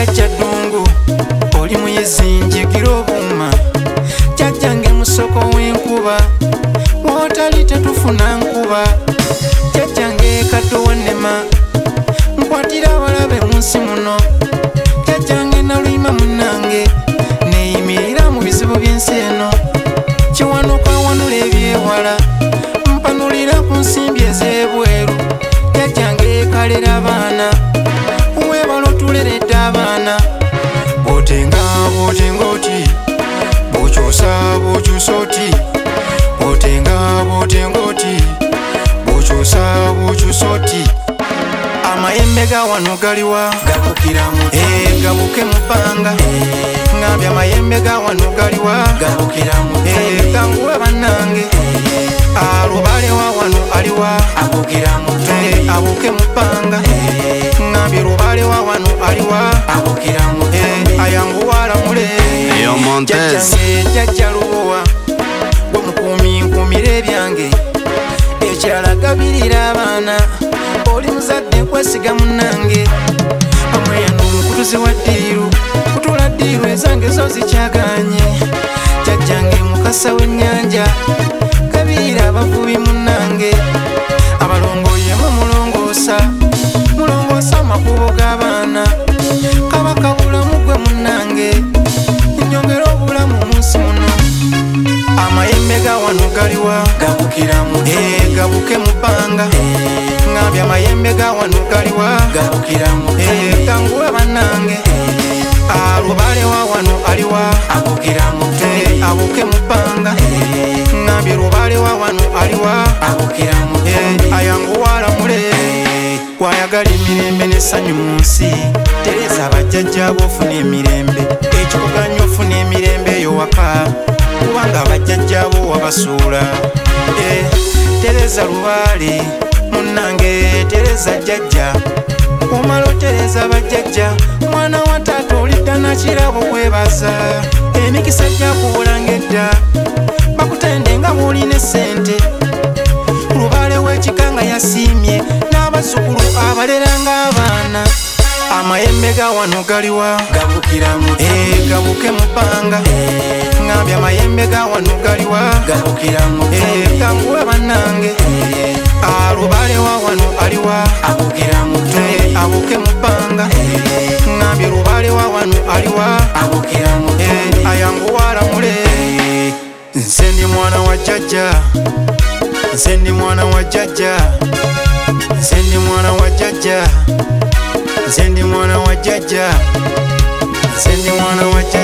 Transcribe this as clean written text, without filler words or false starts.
jjajja ddungu oli muyezi njigira obuuma jjajjange musoko w'enkuba wotali tetufuna nkuba jjajjange kaddo wannema nkwatira abalabe mu nsi muno jjajjange naluyima munnange neeyimirira mu bizibu by'ensi eno kiwanuka wanula ebyewala mpanulira ku nsimbi ez'ebweru jjajjange kalera abaana webala otuleredde abaana botenga oti bokyusa oti botenga oti bokyusa oti amayembe ga wano galiwa gabukira mu gabuke mu bbanga ngambye amayembe ga wano galiwa gabukira mu ganguwe bannange alubale wa wano aliwa abukira mu abuke mu bbanga ngambye lubale wa wano aliwa abukira mu ayanguwala mule jjajja lubowa gwe mukumi nkumira ebyange ekirala gabirira abaana oli muzadde nkwesiga munnange omweyano omukutuzi wa ddiiru kutula ddiiru ezange zo zikyaganye jjajjange mukasa w'ennyanja gabirira abavubi munnange abalongoyemu mulongoosa amakubo g'abaana kabaka bulamu gwe munnange nyongera obulamu mu nsi muno amayembe ga wano galiwa gabukira mu gabuke mu bbanga ngambye amayembe ga wano galiwa gabukira mu ganguwe bannange alubale wa wano aliwa abukira mu abuke mu bbanga ngambye lubale wa wano aliwa abukira mu ayanguwala mule gwayagala emirembe n'essanyu mu nsi tereza abajjajja b'ofuna emirembe ekikuganya ofuna emirembe eyo waka kubanga abajjajja bo wabasuula tereza lubaale munnange tereza jjajja omala otereza bajjajja mwana wa taata olidda nakirabo kwebaza emikisa gyakubulanga edda bakutende nga bw'olina essente lubaale w'ekika nga yasiimye n'abazzukulu abaleranga abaana amayembe ga wano galiwa gabukira mu gabuke mu bbanga ngambye amayembe ga wano galiwa gabukira mu ganguwe bannange alubale wa wano aliwa abukira mu abuke mu bbanga ngambye lubale wa wano aliwa abukira mu ayanguwala mule nze ndi mwana wa jjajja nze ndi mwana wa jjajja nze ndi mwana wa jjajja nze ndi mwana wa jjajja nze ndi mwana wa jjajja